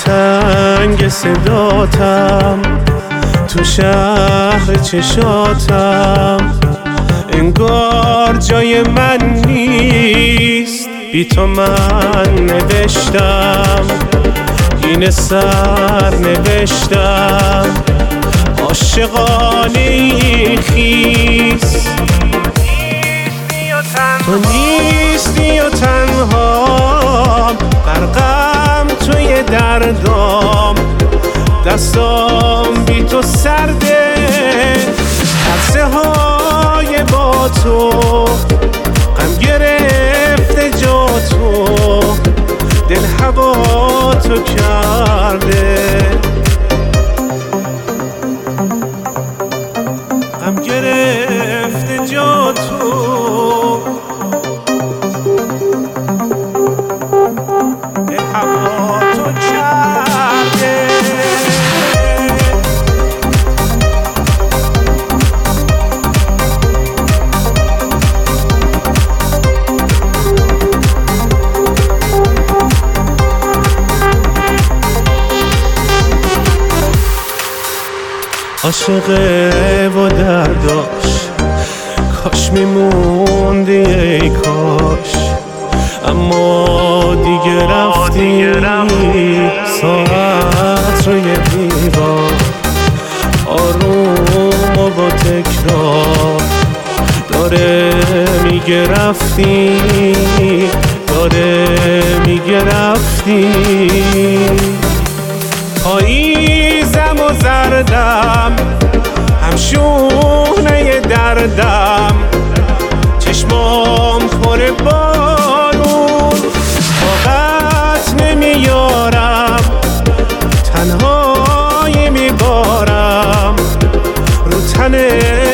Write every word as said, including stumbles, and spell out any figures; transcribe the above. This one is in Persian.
تنگ صداتم، تو شهر چشاتم، انگار جای من نیست، بی تو من نوشتم، این سر نوشتم، عاشقانه خیس. تو نیستی و تنها غرقم توی دردام، دستام بی تو سرده، عرصه های با تو غم گرفته جا تو، دل هوا تو کرده، غم گرفته جا تو، دل هوا تو کرده. عاشقه و درداش کاش میموندی ای کاش، اما دیگه رفتی ساعت روی دیوار، آروم و با تکرار داره میگه رفتی، داره میگه رفتی. پاییزم و زردم همشونه دردم، چشمام پر بارون، طاقت نمیارم، تنهایی میبارم رو تن